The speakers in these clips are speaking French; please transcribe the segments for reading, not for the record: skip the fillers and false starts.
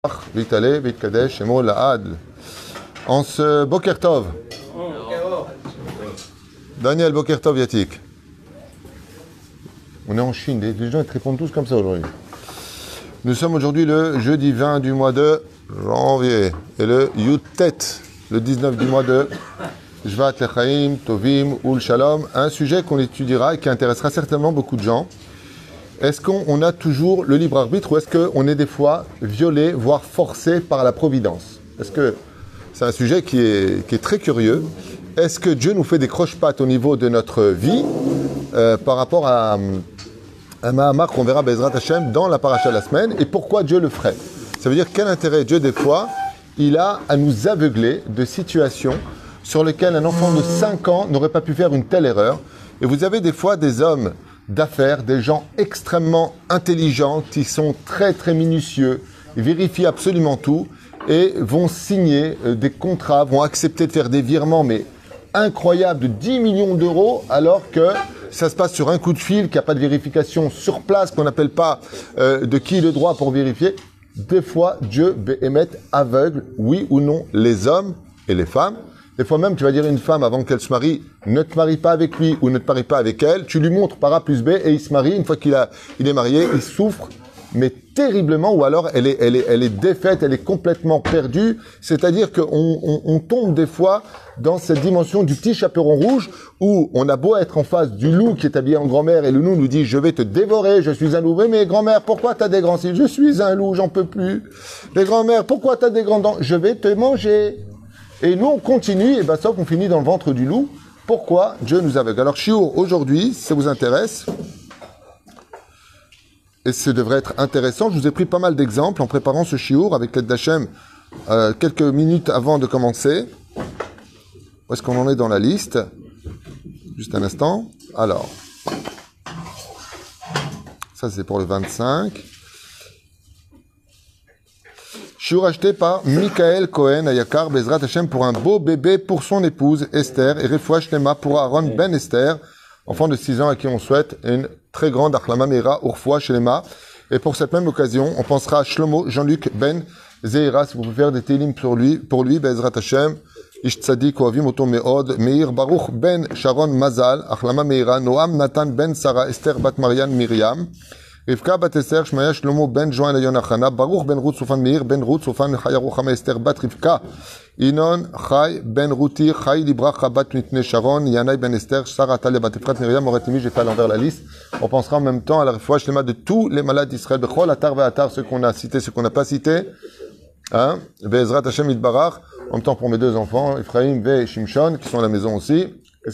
Vitale, Vitkadesh, Shemo Laad. En ce Boker Tov. Daniel Boker Tov Yatik. On est en Chine, les gens ils te répondent tous comme ça aujourd'hui. Nous sommes aujourd'hui le jeudi 20 du mois de janvier et le Yutet, le 19 du mois de Shvat Lechaim, Tovim, Ul Shalom. Un sujet qu'on étudiera et qui intéressera certainement beaucoup de gens. Est-ce qu'on a toujours le libre arbitre ou est-ce qu'on est des fois violé, voire forcé par la providence? Est-ce que c'est un sujet qui est très curieux? Est-ce que Dieu nous fait des croche-pattes au niveau de notre vie par rapport à Mahamar qu'on verra Bezrat Hashem dans la paracha de la semaine? Et pourquoi Dieu le ferait? Ça veut dire quel intérêt Dieu des fois il a à nous aveugler de situations sur lesquelles un enfant de 5 ans n'aurait pas pu faire une telle erreur. Et vous avez des fois des hommes d'affaires, des gens extrêmement intelligents qui sont très très minutieux, ils vérifient absolument tout et vont signer des contrats, vont accepter de faire des virements mais incroyables de 10 millions d'euros alors que ça se passe sur un coup de fil, qu'il n'y a pas de vérification sur place, qu'on n'appelle pas de qui est le droit pour vérifier. Des fois, Dieu émette aveugle, oui ou non, les hommes et les femmes. Des fois même, tu vas dire à une femme avant qu'elle se marie, ne te marie pas avec lui ou ne te marie pas avec elle. Tu lui montres par A plus B et il se marie. Une fois qu'il est marié, il souffre, mais terriblement. Ou alors, elle est défaite, elle est complètement perdue. C'est-à-dire qu'on tombe des fois dans cette dimension du petit chaperon rouge où on a beau être en face du loup qui est habillé en grand-mère et le loup nous dit « Je vais te dévorer, je suis un loup. » « Mais grand-mère, pourquoi t'as des grands cils? Je suis un loup, j'en peux plus. » « Mais grand-mère, pourquoi t'as des grands dents? Je vais te manger. » Et nous, on continue, et sauf qu'on finit dans le ventre du loup. Pourquoi Dieu nous aveugle? Alors, Chiour, aujourd'hui, si ça vous intéresse, et ça devrait être intéressant, je vous ai pris pas mal d'exemples en préparant ce Chiour avec l'aide d'Hachem quelques minutes avant de commencer. Où est-ce qu'on en est dans la liste? Juste un instant. Alors, ça c'est pour le 25. Shiur acheté par Michael Cohen à Yakar Bezrat Hashem pour un beau bébé pour son épouse Esther et Refoua Shlema pour Aaron Ben Esther, enfant de 6 ans à qui on souhaite une très grande Achlama Meira Urfoua Shlema. Et pour cette même occasion, on pensera à Shlomo Jean-Luc Ben Zeira, si vous pouvez faire des télim pour lui Bezrat Hashem, Ish Tzadik Oavim Oto Meod, Meir Baruch Ben Sharon Mazal, Achlama Meira, Noam Nathan Ben Sarah Esther Bat Marian Miriam, Rivka bat Esther, Shmaya Shlomo ben Joan Yonachana, Baruch ben Ruth Sofan Meir ben Ruth Sofan Chaya Ruchama Esther bat Rivka, Inon Chay ben Ruti, Chay Libracha bat Mitne Sharon, Yanai ben Esther, Sarah Talia bat Efrat Miriam, Moretimi, j'ai fait à l'envers la liste. On pensera en même temps à la refoua shlema de tous les malades d'Israël, Bechol Atar ve'Atar, ceux qu'on a cités, ceux qu'on n'a pas cités. Hein? Be'ezrat Hashem Yitbarach, en même temps pour mes 2 enfants, Ephraim et Shimshon, qui sont à la maison aussi.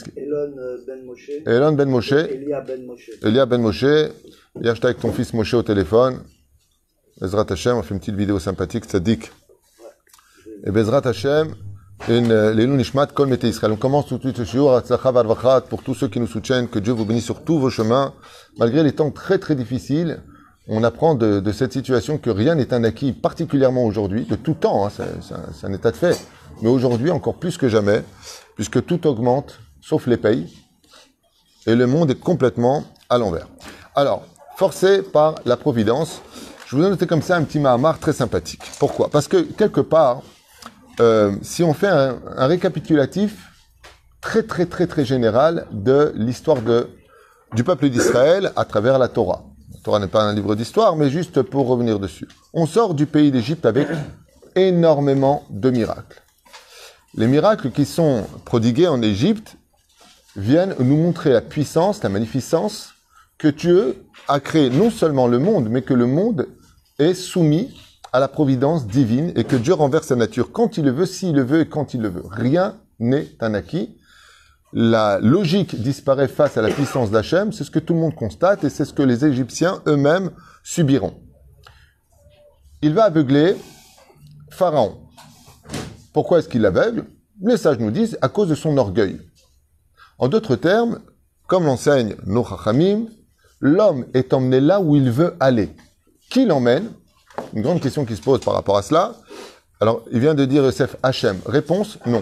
Elon Ben Moshe. Elia Ben Moshe. Hier, j'étais avec ton fils Moshe au téléphone. Bezrat Hashem, on fait une petite vidéo sympathique, tzaddik. Et Bezrat Hashem, l'Elou Nishmat, Kol Mete Israël. On commence tout de suite ce shiur, Hatzlacha v'Arvachat, pour tous ceux qui nous soutiennent, que Dieu vous bénisse sur tous vos chemins. Malgré les temps très très difficiles, on apprend de cette situation que rien n'est un acquis, particulièrement aujourd'hui, de tout temps, hein, c'est un état de fait. Mais aujourd'hui, encore plus que jamais, puisque tout augmente, sauf les pays, et le monde est complètement à l'envers. Alors, forcé par la providence, je vous ai noté comme ça un petit mahamar très sympathique. Pourquoi? Parce que, quelque part, si on fait un récapitulatif très très très très général de l'histoire du peuple d'Israël à travers la Torah. La Torah n'est pas un livre d'histoire, mais juste pour revenir dessus. On sort du pays d'Égypte avec énormément de miracles. Les miracles qui sont prodigués en Égypte viennent nous montrer la puissance, la magnificence que Dieu a créé non seulement le monde, mais que le monde est soumis à la providence divine et que Dieu renverse sa nature quand il le veut, s'il le veut et quand il le veut. Rien n'est un acquis. La logique disparaît face à la puissance d'Hachem, c'est ce que tout le monde constate et c'est ce que les Égyptiens eux-mêmes subiront. Il va aveugler Pharaon. Pourquoi est-ce qu'il l'aveugle? Les sages nous disent à cause de son orgueil. En d'autres termes, comme l'enseigne nos Chachamim, l'homme est emmené là où il veut aller. Qui l'emmène? Une grande question qui se pose par rapport à cela. Alors, il vient de dire Yosef Hachem. Réponse, non.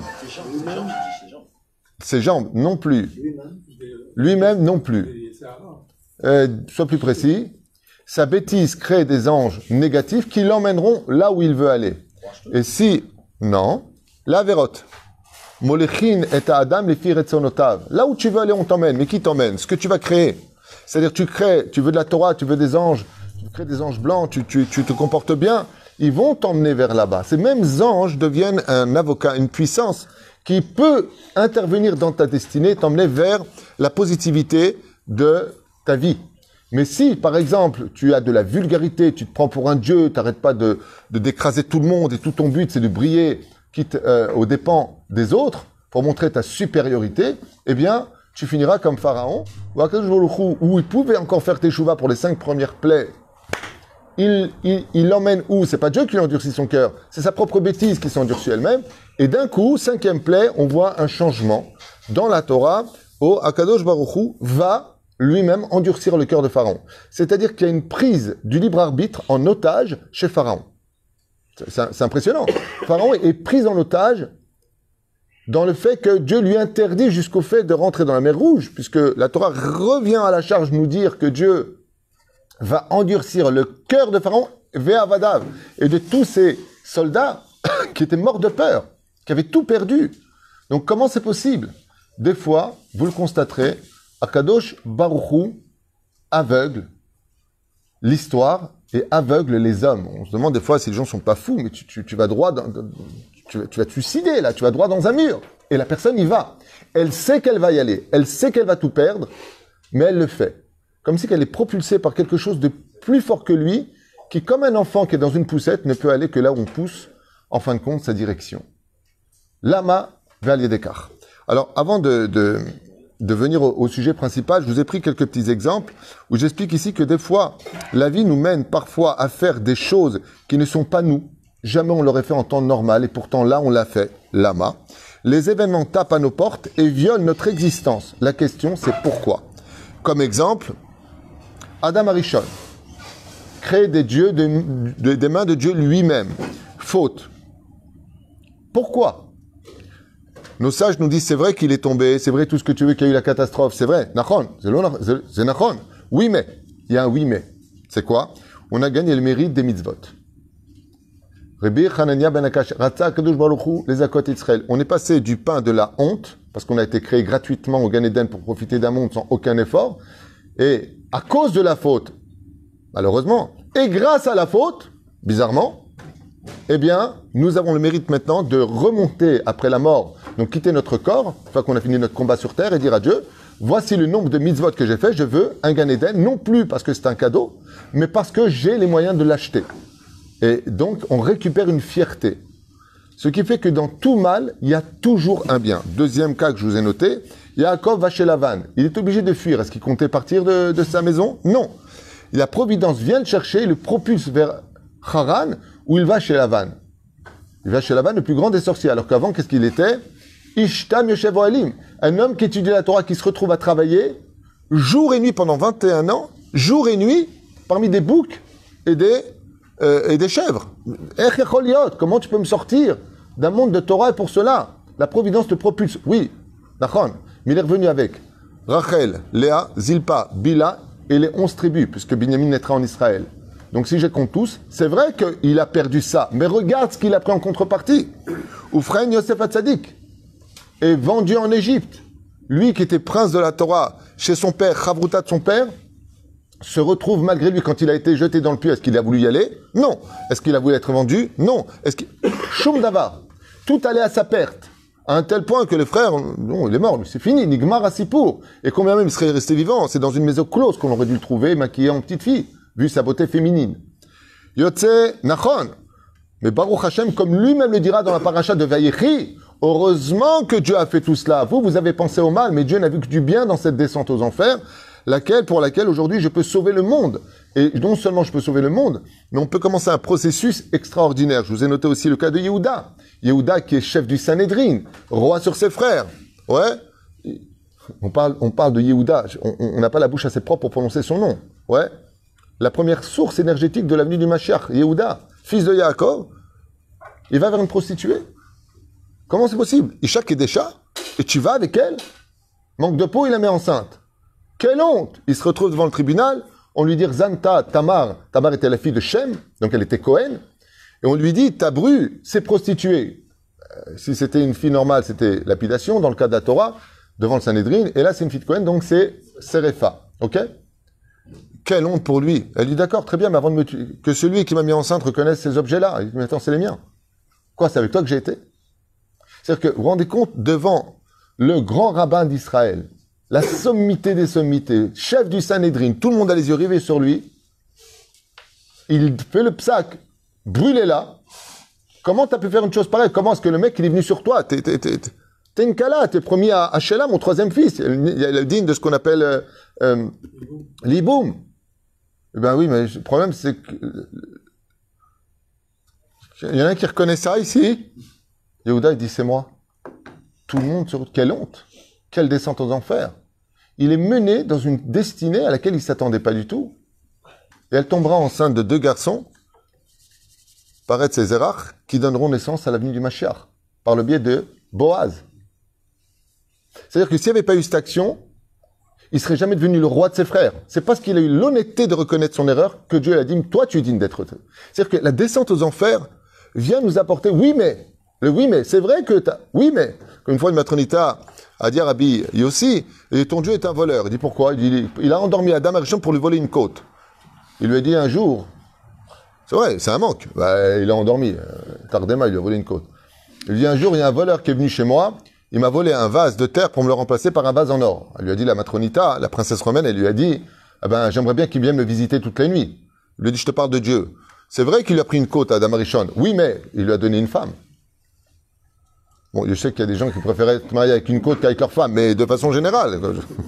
Ses jambes, non plus. Lui-même, non plus. Sois plus précis. sa bêtise crée des anges négatifs qui l'emmèneront là où il veut aller. Et si, non, la vérote. Molechin et Adam les filles retsonotav. Là où tu veux aller, on t'emmène. Mais qui t'emmène? Ce que tu vas créer. C'est-à-dire, tu veux de la Torah, tu veux des anges, tu crées des anges blancs, tu te comportes bien. Ils vont t'emmener vers là-bas. Ces mêmes anges deviennent un avocat, une puissance qui peut intervenir dans ta destinée, t'emmener vers la positivité de ta vie. Mais si, par exemple, tu as de la vulgarité, tu te prends pour un dieu, tu n'arrêtes pas d'écraser tout le monde et tout ton but, c'est de briller quitte aux dépens des autres pour montrer ta supériorité, eh bien, tu finiras comme Pharaon, où il pouvait encore faire teshuva pour les 5 premières plaies. Il l'emmène où? C'est pas Dieu qui lui endurcit son cœur, c'est sa propre bêtise qui s'endurcit elle-même. Et d'un coup, 5e plaie, on voit un changement dans la Torah, où Akadosh Baruch Hu va lui-même endurcir le cœur de Pharaon. C'est-à-dire qu'il y a une prise du libre arbitre en otage chez Pharaon. C'est impressionnant. Pharaon est pris en otage dans le fait que Dieu lui interdit jusqu'au fait de rentrer dans la mer Rouge, puisque la Torah revient à la charge nous dire que Dieu va endurcir le cœur de Pharaon, Ve'avadav, et de tous ces soldats qui étaient morts de peur, qui avaient tout perdu. Donc comment c'est possible? Des fois, vous le constaterez, Akadosh Baruch Hu aveugle l'histoire et aveugle les hommes. On se demande des fois si les gens sont pas fous, mais tu vas droit tu vas te suicider là, tu vas droit dans un mur. Et la personne y va. Elle sait qu'elle va y aller, elle sait qu'elle va tout perdre, mais elle le fait. Comme si qu'elle est propulsée par quelque chose de plus fort que lui, qui comme un enfant qui est dans une poussette, ne peut aller que là où on pousse, en fin de compte, sa direction. Lama vers l'Yedekar. Alors, avant de venir au sujet principal, je vous ai pris quelques petits exemples où j'explique ici que des fois, la vie nous mène parfois à faire des choses qui ne sont pas nous. Jamais on l'aurait fait en temps normal et pourtant là, on l'a fait. Lama. Les événements tapent à nos portes et violent notre existence. La question, c'est pourquoi? Comme exemple, Adam Arishon crée des dieux des mains de Dieu lui-même. Faute. Pourquoi? Nos sages nous disent, c'est vrai qu'il est tombé, c'est vrai tout ce que tu veux qu'il y a eu la catastrophe, c'est vrai, Nachon, c'est Nachon. Oui mais, il y a un oui mais. C'est quoi? On a gagné le mérite des mitzvot. Rabbi Hanania ben Akash, Ratza Kadosh Baruch Hu, les Akot Israël. On est passé du pain de la honte, parce qu'on a été créé gratuitement au Gan Eden pour profiter d'un monde sans aucun effort, et à cause de la faute, malheureusement, et grâce à la faute, bizarrement, eh bien, nous avons le mérite maintenant de remonter après la mort, donc quitter notre corps, une fois qu'on a fini notre combat sur terre, et dire à Dieu, voici le nombre de mitzvot que j'ai fait, je veux un Gan Eden, non plus parce que c'est un cadeau, mais parce que j'ai les moyens de l'acheter. Et donc, on récupère une fierté. Ce qui fait que dans tout mal, il y a toujours un bien. Deuxième cas que je vous ai noté, Yaakov va chez Lavan. Il est obligé de fuir. Est-ce qu'il comptait partir de sa maison? Non. La Providence vient le chercher, le propulse vers Haran, où il va chez Lavan. Il va chez Lavan, le plus grand des sorciers. Alors qu'avant, qu'est-ce qu'il était? Ishtam Yoshev Ohalim. Un homme qui étudie la Torah, qui se retrouve à travailler jour et nuit pendant 21 ans, jour et nuit, parmi des boucs et des chèvres. Comment tu peux me sortir d'un monde de Torah pour cela? La Providence te propulse. Oui, Nachon, mais il est revenu avec Rachel, Léa, Zilpa, Bila et les 11 tribus, puisque Binyamin naîtra en Israël. Donc si je compte tous, c'est vrai qu'il a perdu ça, mais regarde ce qu'il a pris en contrepartie. Oufren Yosef Hatzadik est vendu en Égypte. Lui qui était prince de la Torah chez son père, Chavruta de son père, se retrouve malgré lui quand il a été jeté dans le puits. Est-ce qu'il a voulu y aller? Non. Est-ce qu'il a voulu être vendu? Non. Est-ce qu'il... Choum Davar. Tout allait à sa perte. À un tel point que le frère, non, il est mort, c'est fini, Nigmar Asipour. Et combien même il serait resté vivant? C'est dans une maison close qu'on aurait dû le trouver, maquillé en petite fille, vu sa beauté féminine. Yotze Nachon. Mais Baruch Hashem, comme lui-même le dira dans la paracha de Vayechi, heureusement que Dieu a fait tout cela. Vous avez pensé au mal, mais Dieu n'a vu que du bien dans cette descente aux enfers, pour laquelle aujourd'hui je peux sauver le monde. Et non seulement je peux sauver le monde, mais on peut commencer un processus extraordinaire. Je vous ai noté aussi le cas de Yehuda. Yehuda qui est chef du Sanhédrin, roi sur ses frères. Ouais. On parle de Yehuda. On n'a pas la bouche assez propre pour prononcer son nom. Ouais. La première source énergétique de l'avenue du Mashiach, Yehuda, fils de Yaakov, il va vers une prostituée. Comment c'est possible? Isha Kedesha, et tu vas avec elle? Manque de peau, il la met enceinte. Quelle honte! Il se retrouve devant le tribunal. on lui dit Zanta, Tamar était la fille de Shem, donc elle était Cohen, et on lui dit Tabru s'est prostituée. Si c'était une fille normale, c'était lapidation, dans le cas de la Torah, devant le Sanhédrin, et là c'est une fille de Cohen, donc c'est Serefa. Ok? Quelle honte pour lui. Elle dit d'accord, très bien, mais avant de me tuer, que celui qui m'a mis enceinte reconnaisse ces objets-là. Il dit mais attends, c'est les miens. Quoi, c'est avec toi que j'ai été? C'est-à-dire que vous vous rendez compte, devant le grand rabbin d'Israël, la sommité des sommités, chef du Sanhédrin, tout le monde a les yeux rivés sur lui, il fait le psaque, brûlez-la. Comment t'as pu faire une chose pareille? Comment est-ce que le mec, il est venu sur toi? T'es une cala, t'es promis à Shelah, mon troisième fils. Il y a le digne de ce qu'on appelle l'iboum. Eh ben oui, mais le problème, c'est que... Il y en a qui reconnaît ça ici. Yehuda, il dit, c'est moi. Tout le monde sur... Quelle honte. Quelle descente aux enfers. Il est mené dans une destinée à laquelle il ne s'attendait pas du tout. Et elle tombera enceinte de 2 garçons, Paretz et Zerach, qui donneront naissance à l'avenue du Mashiach, par le biais de Boaz. C'est-à-dire que s'il n'y avait pas eu cette action, il serait jamais devenu le roi de ses frères. C'est parce qu'il a eu l'honnêteté de reconnaître son erreur que Dieu a dit, toi tu es digne d'être. C'est-à-dire que la descente aux enfers vient nous apporter, oui mais, le oui mais, c'est vrai que oui mais, une fois une matronita a dit à Rabbi Yossi, et ton Dieu est un voleur. Il dit pourquoi? Il a endormi Adam Arishon pour lui voler une côte. Il lui a dit un jour, c'est vrai, c'est un manque. Bah, il a endormi. Tardema, il lui a volé une côte. Il lui dit un jour, il y a un voleur qui est venu chez moi, il m'a volé un vase de terre pour me le remplacer par un vase en or. Elle lui a dit, la matronita, la princesse romaine, elle lui a dit, ah ben, j'aimerais bien qu'il vienne me visiter toutes les nuits. Il lui a dit, je te parle de Dieu. C'est vrai qu'il lui a pris une côte à Adam Arishon. Oui, mais il lui a donné une femme. Bon, je sais qu'il y a des gens qui préféraient être mariés avec une côte qu'avec leur femme, mais de façon générale.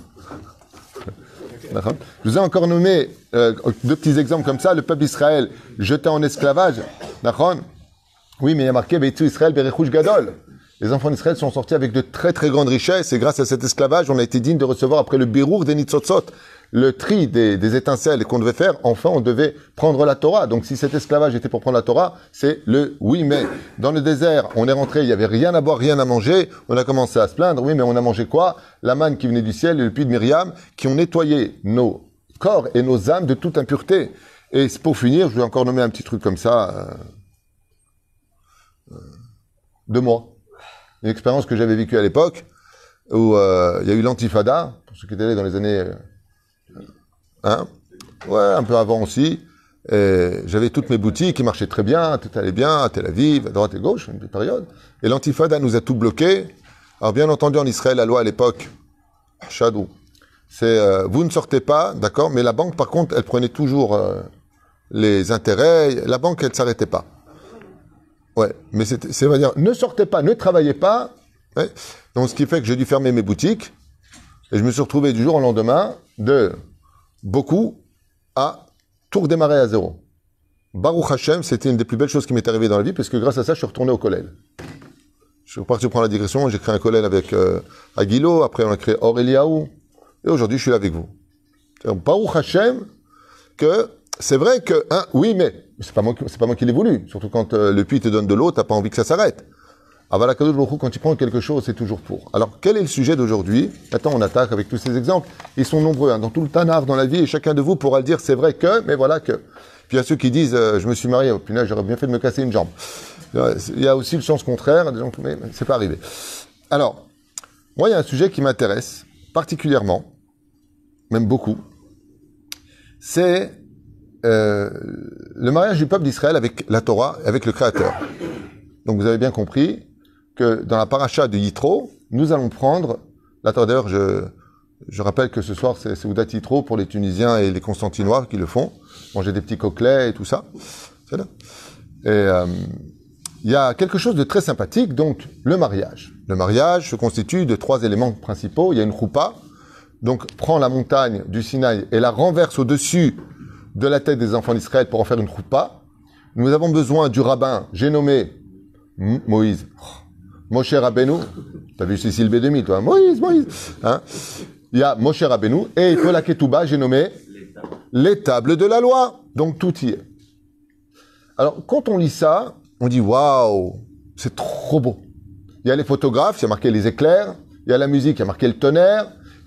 Je vous ai encore nommé 2 petits exemples comme ça. Le peuple d'Israël jeté en esclavage. Oui, mais il y a marqué Beitu Israël Berechouch Gadol. Les enfants d'Israël sont sortis avec de très très grandes richesses et grâce à cet esclavage, on a été digne de recevoir après le birour des nitzotzot, le tri des étincelles qu'on devait faire. Enfin, on devait prendre la Torah. Donc, si cet esclavage était pour prendre la Torah, c'est le oui, mais. Dans le désert, on est rentré, il y avait rien à boire, rien à manger. On a commencé à se plaindre. Oui, mais on a mangé quoi? La manne qui venait du ciel et le puits de Myriam qui ont nettoyé nos corps et nos âmes de toute impureté. Et pour finir, je vais encore nommer un petit truc comme ça. 2 mois. Une expérience que j'avais vécue à l'époque, où il y a eu l'Antifada, pour ceux qui étaient là dans les années... ouais, un peu avant aussi. J'avais toutes mes boutiques qui marchaient très bien, tout allait bien, à Tel Aviv, à droite et gauche, une période. Et l'Antifada nous a tout bloqué. Alors bien entendu, en Israël, la loi à l'époque, Shadou, c'est vous ne sortez pas, d'accord, mais la banque, par contre, elle prenait toujours les intérêts. La banque, elle ne s'arrêtait pas. Ouais, mais c'est va dire, ne sortez pas, ne travaillez pas. Ouais. Donc, ce qui fait que j'ai dû fermer mes boutiques. Et je me suis retrouvé du jour au lendemain de beaucoup à tout redémarrer à zéro. Baruch Hashem, c'était une des plus belles choses qui m'est arrivée dans la vie, parce que grâce à ça, je suis retourné au collège. Je suis reparti prendre la digression, j'ai créé un collège avec Aguilo, après on a créé Aureliaou, et aujourd'hui je suis là avec vous. Baruch Hashem, que c'est vrai que, oui, mais c'est pas moi qui l'ai voulu. Surtout quand le puits te donne de l'eau, t'as pas envie que ça s'arrête. Aval HaKadosh Baruch Hu, quand tu prends quelque chose, c'est toujours pour. Alors, quel est le sujet d'aujourd'hui? Maintenant, on attaque avec tous ces exemples. Ils sont nombreux, dans tout le Tanar, dans la vie, et chacun de vous pourra le dire, c'est vrai que, mais voilà que. Puis il y a ceux qui disent, je me suis marié, au final, j'aurais bien fait de me casser une jambe. Il y a aussi le sens contraire, mais c'est pas arrivé. Alors, moi, il y a un sujet qui m'intéresse particulièrement, même beaucoup. C'est le mariage du peuple d'Israël avec la Torah, avec le Créateur. Donc vous avez bien compris que dans la paracha de Yitro, nous allons prendre la Torah. D'ailleurs, je rappelle que ce soir, c'est Seudat Yitro pour les Tunisiens et les Constantinois qui le font. Manger des petits coquelets et tout ça. C'est là. Et il y a quelque chose de très sympathique, donc le mariage. Le mariage se constitue de 3 éléments principaux. Il y a une choupa, donc prend la montagne du Sinaï et la renverse au-dessus de la tête des enfants d'Israël pour en faire une choupa. Nous avons besoin du rabbin, j'ai nommé Moïse. Moshe Rabbeinu. T'as vu Cécile B2000, toi? Moïse. Hein? Il y a Moshe Rabbeinu et pour la Ketouba, j'ai nommé les tables de la loi. Donc tout y est. Alors, quand on lit ça, on dit waouh, c'est trop beau. Il y a les photographes, il y a marqué les éclairs. Il y a la musique, il y a marqué le tonnerre.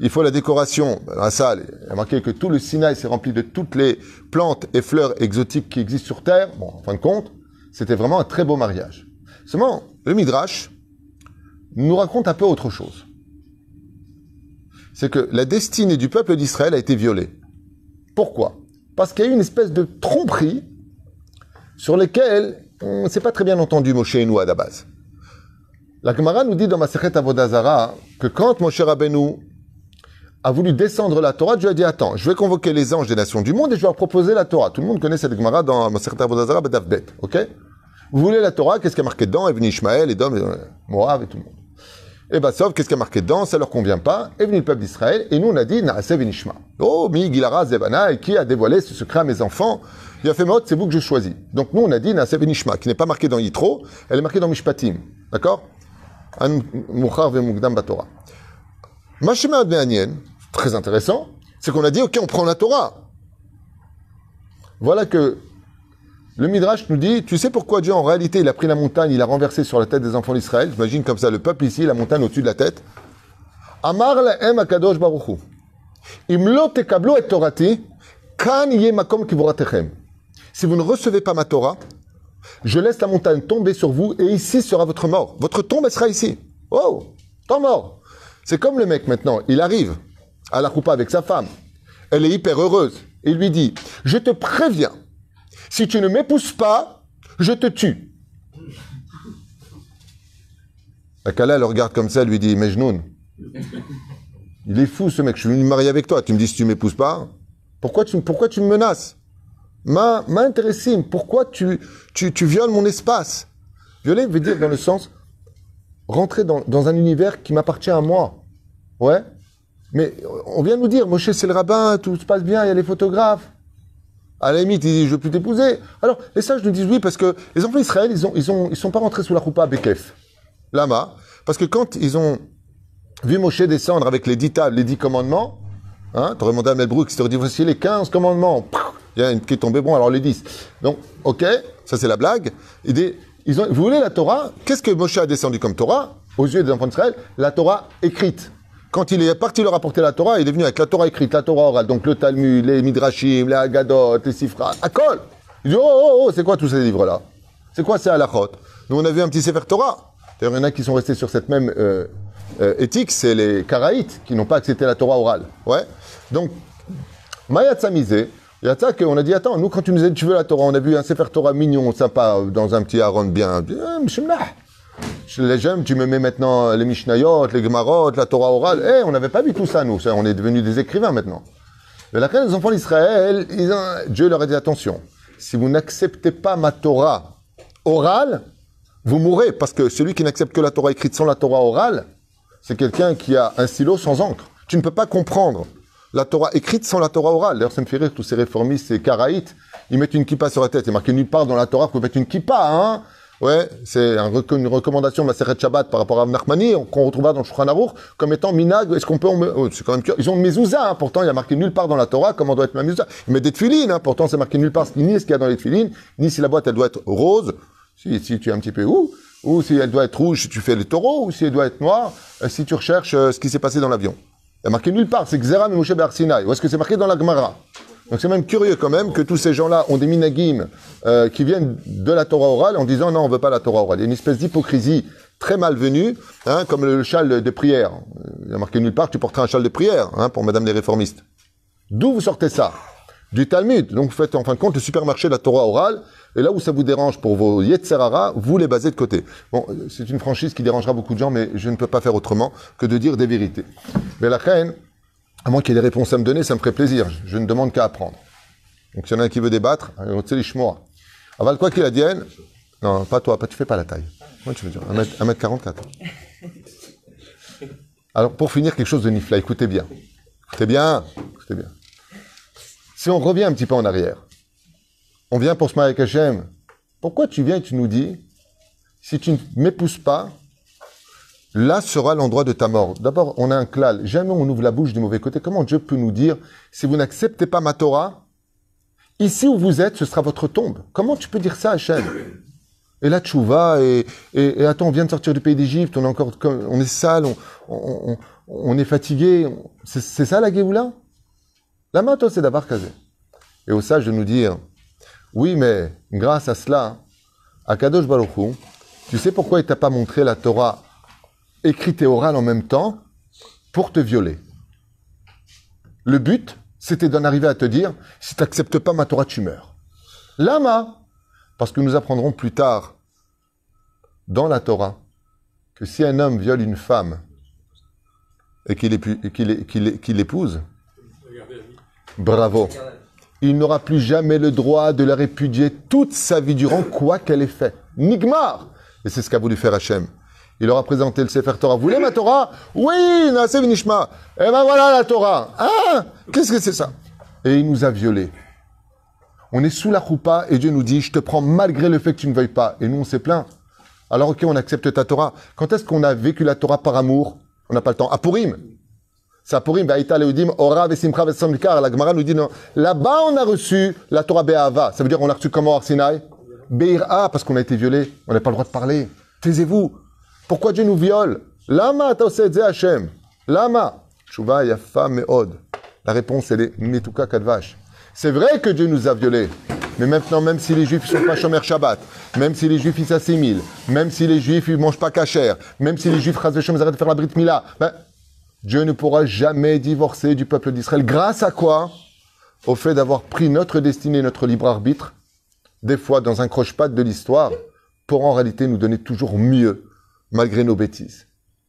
il faut la décoration. Dans la salle, il y a marqué que tout le Sinaï s'est rempli de toutes les plantes et fleurs exotiques qui existent sur Terre. Bon, en fin de compte, c'était vraiment un très beau mariage. Seulement, le Midrash nous raconte un peu autre chose. C'est que la destinée du peuple d'Israël a été violée. Pourquoi? Parce qu'il y a eu une espèce de tromperie sur lesquelles on ne s'est pas très bien entendu Moshe et nous à la base. La Gemara nous dit dans Masechet Avodah Zarah que quand Moshe Rabbeinu a voulu descendre la Torah, Dieu a dit attends, je vais convoquer les anges des nations du monde et je vais leur proposer la Torah. Tout le monde connaît cette Gemara dans Masechet Avodah Zarah, B'Daf Bet, ok? Vous voulez la Torah, qu'est-ce qui est marqué dedans? Est venu Ishmaël, Edom, Moab et tout le monde. Et bah sauf, qu'est-ce qui est marqué dedans? Ça leur convient pas. Est venu le peuple d'Israël et nous on a dit Naaseh Venishma. Oh, mi Gilara Zevana, et qui a dévoilé ce secret à mes enfants? Il a fait mode, c'est vous que je choisis. Donc nous on a dit Naaseh Venishma, qui n'est pas marqué dans Yitro, elle est marquée dans Mishpatim. D'accord? An Muchar Vemugdam Batora. Mashema Admeanien, très intéressant, c'est qu'on a dit ok, on prend la Torah. Voilà que le Midrash nous dit, tu sais pourquoi Dieu en réalité il a pris la montagne, il a renversé sur la tête des enfants d'Israël. J'imagine comme ça le peuple ici, la montagne au-dessus de la tête. Amar lahem akadosh baruch hu. Im lo tekablu et torati, kan yeh makom kivuratechem. Si vous ne recevez pas ma Torah, je laisse la montagne tomber sur vous et ici sera votre mort. Votre tombe, elle sera ici. Oh, temps mort. C'est comme le mec maintenant, il arrive à la choupa avec sa femme. Elle est hyper heureuse. Et il lui dit, je te préviens, si tu ne m'épouses pas, je te tue. La Kala le regarde comme ça, elle lui dit, Mejnoun, il est fou ce mec, je suis venu me marier avec toi, tu me dis si tu m'épouses pas, pourquoi tu me menaces? Ma intéressime, pourquoi tu violes mon espace? Violer veut dire dans le sens, rentrer dans un univers qui m'appartient à moi. Ouais. Mais on vient de nous dire, Moshe c'est le rabbin, tout se passe bien, il y a les photographes. À la limite, il dit, je veux plus t'épouser. Alors, les sages nous disent oui, parce que les enfants d'Israël, ils sont pas rentrés sous la choupa à Bekef. Lama. Parce que quand ils ont vu Moshe descendre avec les 10 tables, les 10 commandements, hein, t'aurais demandé à Melbrook, qui t'aurait dit, voici les 15 commandements. Il y a une qui est tombée, bon, alors les 10. Donc, ok, ça c'est la blague. Vous voulez la Torah? Qu'est-ce que Moshe a descendu comme Torah? Aux yeux des enfants d'Israël, la Torah écrite. Quand il est parti leur apporter la Torah, il est venu avec la Torah écrite, la Torah orale, donc le Talmud, les Midrashim, les Haggadot, les Sifra, à Kol. Il dit, c'est quoi tous ces livres-là? C'est quoi ces halachot? Nous, on a vu un petit Sefer Torah. D'ailleurs, il y en a qui sont restés sur cette même éthique, c'est les Karaïtes, qui n'ont pas accepté la Torah orale. Ouais. Donc, Mayat Samizé, il y a ça qu'on a dit, attends, nous, quand tu nous as dit, tu veux la Torah, on a vu un Sefer Torah mignon, sympa, dans un petit Aaron bien. Les j'aime, tu me mets maintenant les Mishnayot, les Gemarot, la Torah orale. On n'avait pas vu tout ça, nous. On est devenus des écrivains maintenant. Mais laquelle les enfants d'Israël, Dieu leur a dit attention. Si vous n'acceptez pas ma Torah orale, vous mourrez. Parce que celui qui n'accepte que la Torah écrite sans la Torah orale, c'est quelqu'un qui a un stylo sans encre. Tu ne peux pas comprendre la Torah écrite sans la Torah orale. D'ailleurs, ça me fait rire, tous ces réformistes, ces karaïtes, ils mettent une kippa sur la tête. C'est marqué nulle part dans la Torah qu'on peut mettre une kippa, hein. Ouais, c'est une recommandation de Maseret Shabbat par rapport à Nachmani, qu'on retrouvera dans le Shulchan Aruch, comme étant minag. Est-ce qu'on peut, c'est quand même ils ont une mezouza, hein, pourtant il y a marqué nulle part dans la Torah comment doit être ma mezouza. Ils mettent des tefilines, hein, pourtant c'est marqué nulle part ni ce qu'il y a dans les tefilines, ni si la boîte elle doit être rose, si tu es un petit peu ou si elle doit être rouge si tu fais les taureaux, ou si elle doit être noire, si tu recherches ce qui s'est passé dans l'avion. Il y a marqué nulle part, c'est Xera Moshe Bar Sinai. Ou est-ce que c'est marqué dans la Gemara? Donc c'est même curieux quand même que tous ces gens-là ont des minagim qui viennent de la Torah orale en disant non, on veut pas la Torah orale. Il y a une espèce d'hypocrisie très malvenue, hein, comme le châle de prière. Il y a marqué nulle part que tu porteras un châle de prière, hein, pour Madame les réformistes. D'où vous sortez ça? Du Talmud. Donc vous faites en fin de compte le supermarché de la Torah orale, et là où ça vous dérange pour vos Yetzerara, vous les basez de côté. Bon, c'est une franchise qui dérangera beaucoup de gens, mais je ne peux pas faire autrement que de dire des vérités. Mais la reine, à moins qu'il y ait des réponses à me donner, ça me ferait plaisir. Je ne demande qu'à apprendre. Donc, s'il y en a un qui veut débattre, on sait les chmois. Aval quoi qu'il advienne, non, pas toi, tu fais pas la taille. Comment tu veux dire 1m44. Alors, pour finir, quelque chose de nifla, écoutez bien. Écoutez bien. Si on revient un petit peu en arrière, on vient pour se marier avec Hachem. Pourquoi tu viens et tu nous dis, si tu ne m'épouses pas, là sera l'endroit de ta mort. D'abord, on a un klal. Jamais on ouvre la bouche du mauvais côté. Comment Dieu peut nous dire, si vous n'acceptez pas ma Torah, ici où vous êtes, ce sera votre tombe. Comment tu peux dire ça, Hachem? Et là, tchouva, et attends, on vient de sortir du pays d'Égypte, on est sale, on est fatigué. C'est ça la Géoula? La mato, c'est d'avoir casé. Et au sage de nous dire, oui, mais grâce à cela, à Kadosh Baruch Hu, tu sais pourquoi il t'a pas montré la Torah écrite et orale en même temps? Pour te violer. Le but, c'était d'en arriver à te dire, si tu n'acceptes pas ma Torah, tu meurs. Lama, parce que nous apprendrons plus tard dans la Torah que si un homme viole une femme et qu'il l'épouse, bravo, il n'aura plus jamais le droit de la répudier toute sa vie durant, quoi qu'elle ait fait. Nigmar! Et c'est ce qu'a voulu faire Hachem. Il leur a présenté le Sefer Torah. Vous voulez ma Torah? Oui, Naaseh V'Nishma. Eh ben voilà la Torah. Ah, qu'est-ce que c'est ça? Et il nous a violés. On est sous la choupa et Dieu nous dit, je te prends malgré le fait que tu ne veuilles pas. Et nous, on s'est plaint. Alors ok, on accepte ta Torah. Quand est-ce qu'on a vécu la Torah par amour? On n'a pas le temps. À Purim. C'est à Purim. Ba'ita Leodim, Ora Vesimcha Vesamlikar. La Gemara nous dit non. Là-bas, on a reçu la Torah Be'ava. Ça veut dire qu'on a reçu comment Arsinaï? Be'ira, parce qu'on a été violé. On n'a pas le droit de parler. Taisez-vous. Pourquoi Dieu nous viole? Lama ta'osedze Hashem. Lama. Tshuva yafa me'od. La réponse, elle est Metuka Kadvash. C'est vrai que Dieu nous a violés. Mais maintenant, même si les Juifs ne sont pas Shomer Shabbat, même si les Juifs ils s'assimilent, même si les Juifs ils ne mangent pas kasher, même si les Juifs Chas v'Shem arrêtent de faire la Brit Mila, Dieu ne pourra jamais divorcer du peuple d'Israël. Grâce à quoi? Au fait d'avoir pris notre destinée, notre libre arbitre, des fois dans un croche-patte de l'histoire, pour en réalité nous donner toujours mieux, malgré nos bêtises.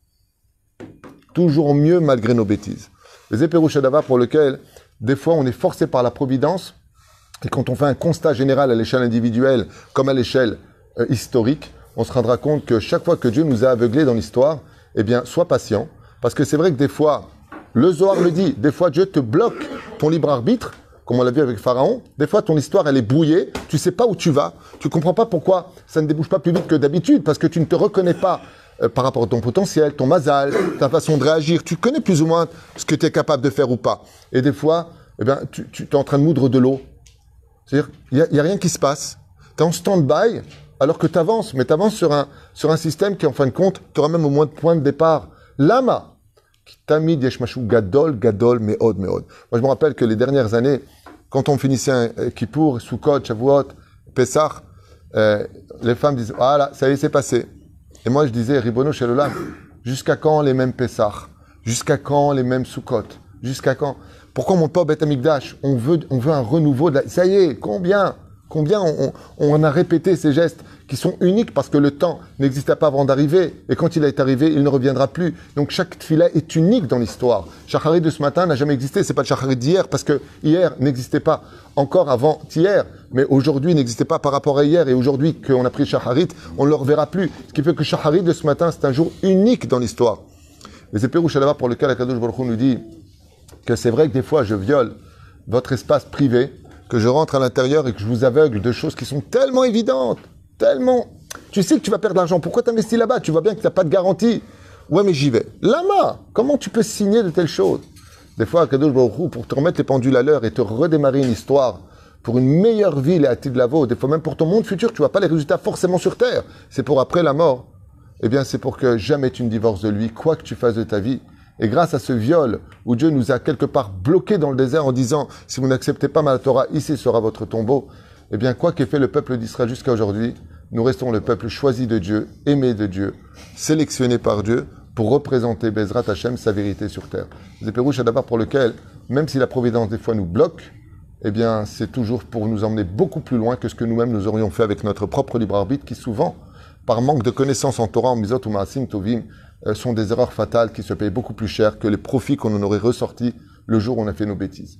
Toujours mieux malgré nos bêtises. Les Éperouchadava pour lequel, des fois, on est forcé par la providence, et quand on fait un constat général à l'échelle individuelle, comme à l'échelle historique, on se rendra compte que chaque fois que Dieu nous a aveuglés dans l'histoire, eh bien, sois patient, parce que c'est vrai que des fois, le Zohar le dit, des fois Dieu te bloque ton libre arbitre, comme on l'a vu avec Pharaon. Des fois, ton histoire, elle est brouillée, tu sais pas où tu vas, tu comprends pas pourquoi ça ne débouche pas plus vite que d'habitude, parce que tu ne te reconnais pas par rapport à ton potentiel, ton mazal, ta façon de réagir. Tu connais plus ou moins ce que tu es capable de faire ou pas. Et des fois, eh bien, tu es en train de moudre de l'eau. C'est-à-dire, il n'y a rien qui se passe. Tu es en stand-by, alors que tu avances, mais tu avances sur un système qui, en fin de compte, tu auras même au moins de point de départ. Lama, qui tamid yeshmashu gadol, gadol, meod, meod. Moi, je me rappelle que les dernières années, quand on finissait un Kippour, Sukkot, Shavuot, Pessah, les femmes disaient, voilà, ça y est, c'est passé. Et moi, je disais, Ribono Shel Olam, jusqu'à quand les mêmes Pessah? Jusqu'à quand les mêmes Sukkot? Jusqu'à quand? Pourquoi on monte pas au Beth Amikdash? On veut un renouveau de la... Ça y est, combien on a répété ces gestes qui sont uniques parce que le temps n'existait pas avant d'arriver. Et quand il est arrivé, il ne reviendra plus. Donc chaque tefila est unique dans l'histoire. Shacharit de ce matin n'a jamais existé. C'est pas le Shacharit d'hier parce que hier n'existait pas encore avant hier. Mais aujourd'hui n'existait pas par rapport à hier. Et aujourd'hui qu'on a pris Shacharit, on ne le reverra plus. Ce qui fait que Shacharit de ce matin, c'est un jour unique dans l'histoire. Les Éperouch là-bas pour lequel Akadosh Baruch Hu nous dit que c'est vrai que des fois je viole votre espace privé, que je rentre à l'intérieur et que je vous aveugle de choses qui sont tellement évidentes, tellement... Tu sais que tu vas perdre de l'argent, pourquoi t'investis là-bas? Tu vois bien que tu n'as pas de garantie. Ouais, mais j'y vais. Lama, comment tu peux signer de telles choses? Des fois, Kadosh Baruch Hu, pour te remettre les pendules à l'heure et te redémarrer une histoire pour une meilleure vie, les Atid Lavo, des fois même pour ton monde futur, tu ne vois pas les résultats forcément sur terre. C'est pour après la mort. Eh bien, c'est pour que jamais tu ne divorces de lui, quoi que tu fasses de ta vie. Et grâce à ce viol, où Dieu nous a quelque part bloqués dans le désert en disant « Si vous n'acceptez pas ma Torah, ici sera votre tombeau », eh bien, quoi qu'ait fait le peuple d'Israël jusqu'à aujourd'hui, nous restons le peuple choisi de Dieu, aimé de Dieu, sélectionné par Dieu pour représenter Bezrat Hashem, sa vérité sur terre. Zéperouch d'abord pour lequel, même si la providence des fois nous bloque, eh bien, c'est toujours pour nous emmener beaucoup plus loin que ce que nous-mêmes nous aurions fait avec notre propre libre arbitre qui souvent, par manque de connaissances en Torah, en Mizot ou Maasim Tovim, sont des erreurs fatales qui se payent beaucoup plus cher que les profits qu'on en aurait ressortis le jour où on a fait nos bêtises.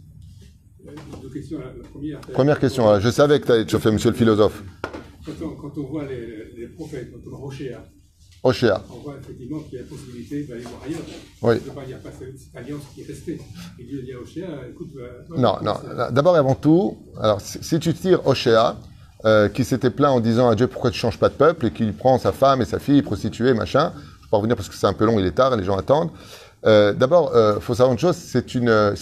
Deux questions. La première question, voilà. Je savais que tu allais te chauffer, monsieur le philosophe. Quand on voit les prophètes, quand on voit Oshéa, on voit effectivement qu'il y a la possibilité d'aller voir ailleurs. Oui. Il n'y a pas cette alliance qui est restée. Et Dieu dit à Oshéa, écoute... Non. D'abord et avant tout, alors si tu tires Oshéa, qui s'était plaint en disant à Dieu pourquoi tu ne changes pas de peuple et qu'il prend sa femme et sa fille, prostituée, machin... Je vais revenir parce que c'est un peu long, il est tard, les gens attendent. D'abord, faut savoir une chose, c'est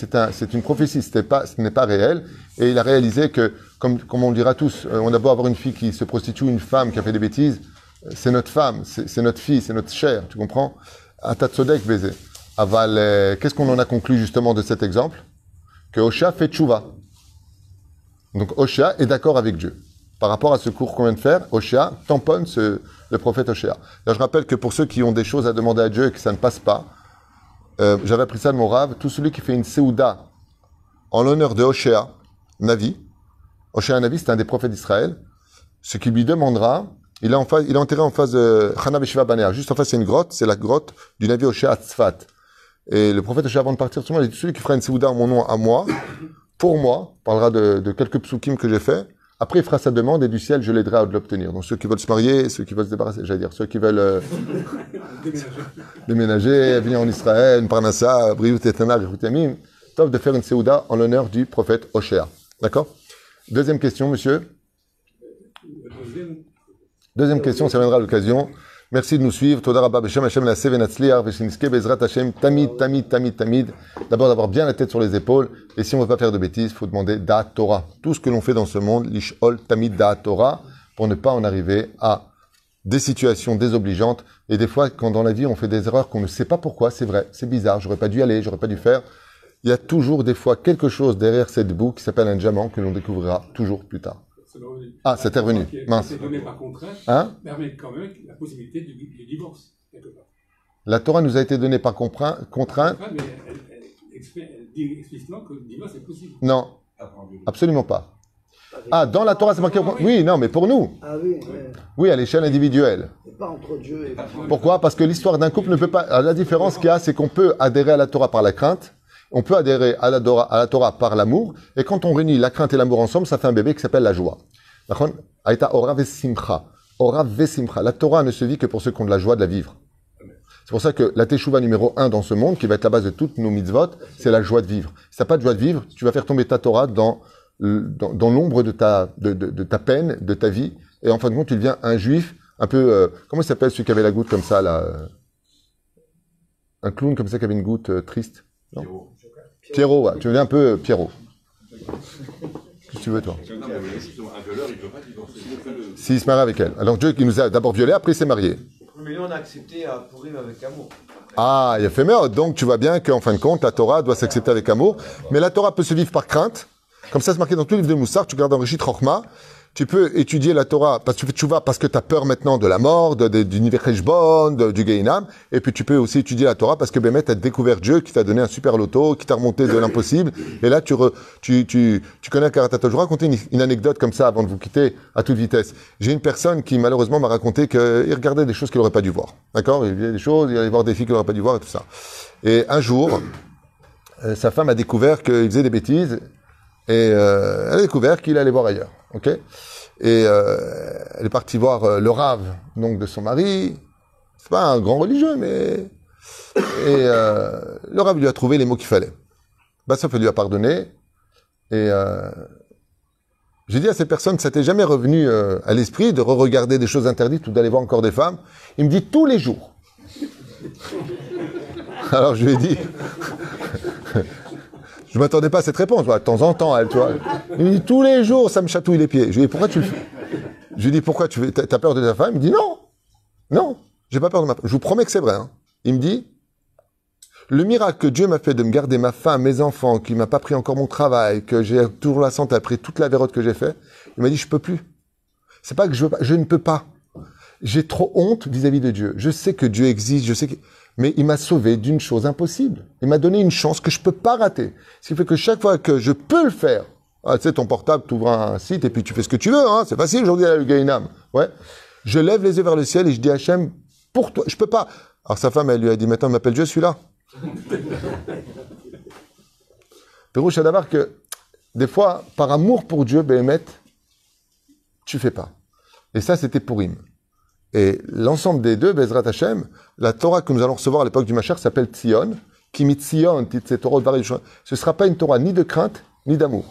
une prophétie, ce n'est pas réel. Et il a réalisé que, comme on le dira tous, on a beau avoir une fille qui se prostitue, une femme qui a fait des bêtises, c'est notre femme, c'est notre fille, c'est notre chair, tu comprends? Atatsodek baiser. Aval, qu'est-ce qu'on en a conclu justement de cet exemple? Que Oshéa fait tchouva. Donc Oshéa est d'accord avec Dieu. Par rapport à ce cours qu'on vient de faire, Oshéa tamponne le prophète Oshéa. Là, je rappelle que pour ceux qui ont des choses à demander à Dieu et que ça ne passe pas, j'avais appris ça de mon rave, tout celui qui fait une Seouda en l'honneur de Oshéa, Navi, Oshéa Navi, c'est un des prophètes d'Israël, ce qu'il lui demandera, il est enterré en face de Chana Beshiva Banea. Juste en face, c'est une grotte, c'est la grotte du Navi Oshéa Tzfat. Et le prophète Oshéa, avant de partir, tout le monde, il dit, celui qui fera une Seouda en mon nom à moi, pour moi, parlera de quelques psukim que j'ai fait. Après, il fera sa demande et du ciel, je l'aiderai à l'obtenir. Donc, ceux qui veulent se marier, ceux qui veulent se débarrasser, j'allais dire, ceux qui veulent déménager, venir en Israël, Parnassa, Briut et Tanar, Yamim, top de faire une Seouda en l'honneur du prophète Oshéa. D'accord? Deuxième question, monsieur. Deuxième question, ça viendra à l'occasion. Merci de nous suivre. Toda Rabba Beshem Hashem la Sevenatzliar Veshinske Bezrat Hashem Tamid. D'abord d'avoir bien la tête sur les épaules. Et si on ne veut pas faire de bêtises, il faut demander Da'at Torah. Tout ce que l'on fait dans ce monde, Lish'ol Tamid Da'at Torah, pour ne pas en arriver à des situations désobligeantes. Et des fois, quand dans la vie on fait des erreurs qu'on ne sait pas pourquoi, c'est vrai, c'est bizarre, j'aurais pas dû y aller, j'aurais pas dû faire. Il y a toujours des fois quelque chose derrière cette boucle qui s'appelle un diamant que l'on découvrira toujours plus tard. Ah, c'était revenu. Mince. C'est donné par contrainte, permet quand même la possibilité du divorce, quelque part. La Torah nous a été donnée par contrainte. Mais elle dit explicitement que le divorce est possible. Non, absolument pas. Ah, dans la Torah, c'est marqué. Oui, non, mais pour nous. Ah oui, oui, à l'échelle individuelle. Et pas entre Dieu et... Pourquoi? Parce que l'histoire d'un couple ne peut pas. La différence qu'il y a, c'est qu'on peut adhérer à la Torah par la crainte. On peut adhérer à la Torah par l'amour, et quand on réunit la crainte et l'amour ensemble, ça fait un bébé qui s'appelle la joie. Aïta Ora Vesimcha. Ora Vesimcha. La Torah ne se vit que pour ceux qui ont de la joie de la vivre. C'est pour ça que la Teshuvah numéro 1 dans ce monde, qui va être la base de toutes nos mitzvot, c'est la joie de vivre. Si t'as pas de joie de vivre, tu vas faire tomber ta Torah dans l'ombre de ta peine, de ta vie, et en fin de compte, tu deviens un juif, un peu, comment il s'appelle celui qui avait la goutte comme ça, là, un clown comme ça qui avait une goutte triste. Non? Pierrot, ouais. Tu deviens un peu Pierrot. Qu'est-ce que tu veux, toi? S'il se marie avec elle. Alors Dieu qui nous a d'abord violés, après il s'est marié. Mais nous on a accepté à Purim avec amour. Ah, il a fait merde. Donc tu vois bien qu'en fin de compte, la Torah doit s'accepter avec amour. Mais la Torah peut se vivre par crainte. Comme ça, c'est marqué dans tout le livre de Moussar. Tu regardes dans Rishit Chochma. Tu peux étudier la Torah parce que tu fais tchouva parce que tu as peur maintenant de la mort, du Niver Cheshbon, du Gehinam. Et puis tu peux aussi étudier la Torah parce que Bémet a découvert Dieu qui t'a donné un super loto, qui t'a remonté de l'impossible. Et là, tu connais un Karatat. Je vous raconter une anecdote comme ça avant de vous quitter à toute vitesse. J'ai une personne qui malheureusement m'a raconté qu'il regardait des choses qu'il n'aurait pas dû voir. D'accord? Il y a des choses, il allait voir des filles qu'il n'aurait pas dû voir et tout ça. Et un jour, sa femme a découvert qu'il faisait des bêtises et elle a découvert qu'il allait voir ailleurs. Ok? Et elle est partie voir le rave donc de son mari. C'est pas un grand religieux, mais le rave lui a trouvé les mots qu'il fallait. Sauf lui a pardonné. Et j'ai dit à cette personne, ça t'est jamais revenu à l'esprit de re-regarder des choses interdites ou d'aller voir encore des femmes? Il me dit tous les jours. Alors je lui ai dit. Je m'attendais pas à cette réponse, de temps en temps, elle, tu vois. Il me dit, tous les jours, ça me chatouille les pieds. Je lui ai dit, pourquoi tu le fais? Je lui ai dit, pourquoi t'as peur de ta femme? Il me dit, non, j'ai pas peur de ma femme. Je vous promets que c'est vrai, hein. Il me dit, le miracle que Dieu m'a fait de me garder ma femme, mes enfants, qu'il m'a pas pris encore mon travail, que j'ai toujours la santé après toute la vérote que j'ai fait, il m'a dit, je peux plus. C'est pas que je veux pas, je ne peux pas. J'ai trop honte vis-à-vis de Dieu. Je sais que Dieu existe, mais il m'a sauvé d'une chose impossible. Il m'a donné une chance que je peux pas rater. Ce qui fait que chaque fois que je peux le faire, tu sais, ton portable, tu ouvres un site et puis tu fais ce que tu veux, hein. C'est facile aujourd'hui à la Gehinam. Ouais. Je lève les yeux vers le ciel et je dis à Hachem, pour toi, je peux pas. Alors sa femme, elle lui a dit, maintenant, m'appelle Dieu, celui-là. Pérouche à d'abord que, des fois, par amour pour Dieu, Béhémet, tu fais pas. Et ça, c'était Purim. Et l'ensemble des deux, Bezrat Hashem, la Torah que nous allons recevoir à l'époque du Mashiach s'appelle Tzion, qui mit Tzion, ce ne sera pas une Torah ni de crainte, ni d'amour.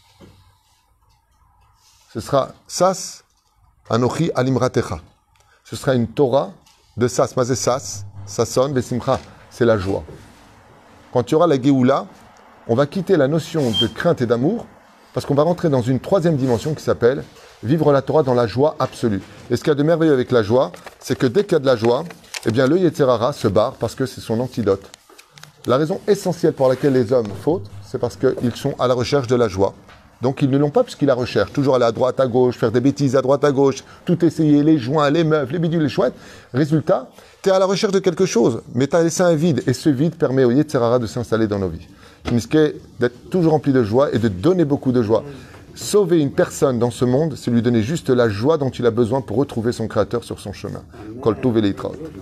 Ce sera Sas, Anochi Alimratecha. Ce sera une Torah de Sas, Mazé Sas, Sasson, Vesimcha. C'est la joie. Quand il y aura la Géoula, on va quitter la notion de crainte et d'amour, parce qu'on va rentrer dans une troisième dimension qui s'appelle vivre la Torah dans la joie absolue. Et ce qu'il y a de merveilleux avec la joie, c'est que dès qu'il y a de la joie, eh bien le Yetzer Hara se barre parce que c'est son antidote La raison essentielle pour laquelle les hommes fautent, c'est parce qu'ils sont à la recherche de la joie. Donc ils ne l'ont pas puisqu'ils la recherchent. Toujours aller à droite, à gauche, faire des bêtises à droite, à gauche, tout essayer, les joints, les meufs, les bidules, les chouettes. Résultat, tu es à la recherche de quelque chose, mais tu as laissé un vide. Et ce vide permet au Yetzirara de s'installer dans nos vies. Miske, d'être toujours rempli de joie et de donner beaucoup de joie. Sauver une personne dans ce monde, c'est lui donner juste la joie dont il a besoin pour retrouver son Créateur sur son chemin. Kol Tov Veleitrat.